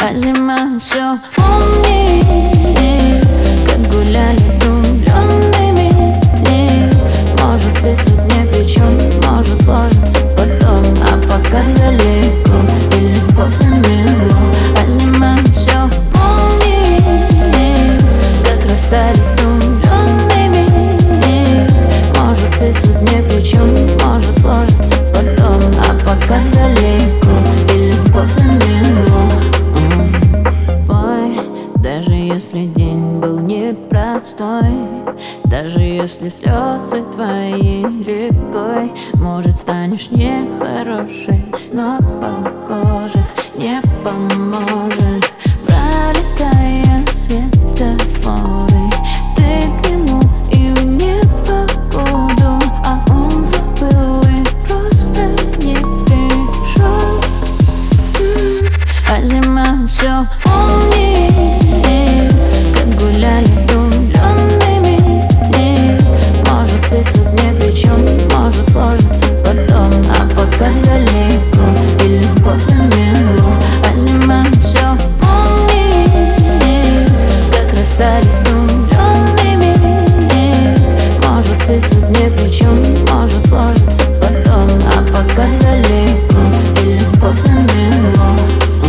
А зима все помнит, как гуляли влюбленными. Может, ты тут ни при чем, может сложится потом, а пока далеко и любовь замело. А зима все помнит, как расстались влюбленными. Может, ты тут ни при чем, может сложится потом, а пока далеко и любовь замело. Пой, даже если день был непростой, даже если слезы твои рекой, может, станешь нехорошей, но, похоже, не поможет. Пролетая светофоры, ты к нему и в непогоду, а он забыл и просто не пришел. А зима все помнит, как гуляли влюбленными. Может, ты тут ни при чем, может сложится потом, а пока далеко и любовь замело. А зима все помнит, как расстались влюбленными. Может, ты тут ни при чем, может сложится потом, а пока далеко и любовь замело.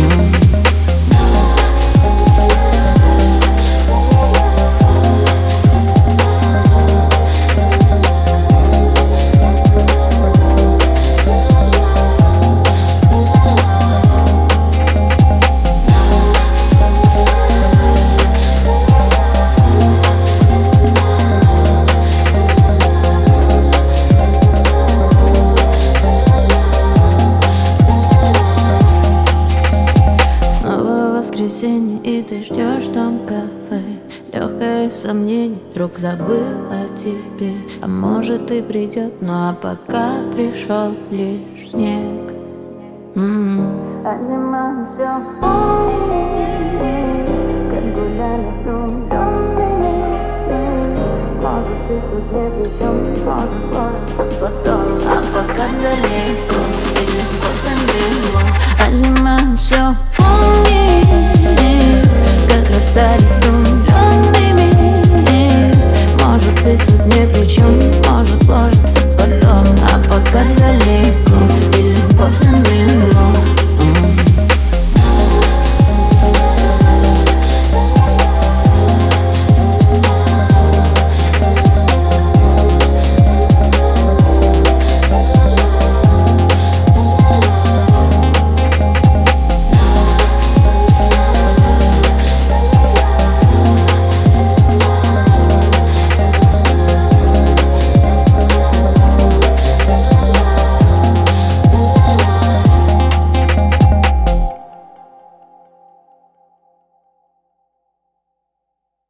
И ты ждешь там кафе, легкое сомнение, вдруг забыл о тебе. А может и придет, ну а пока пришел лишь снег. А зима все помнит, как гуляли влюбленными. Может, ты тут ни при чем, может сложится потом, а пока далеко и любовь замело. А зима все помнит, как расстались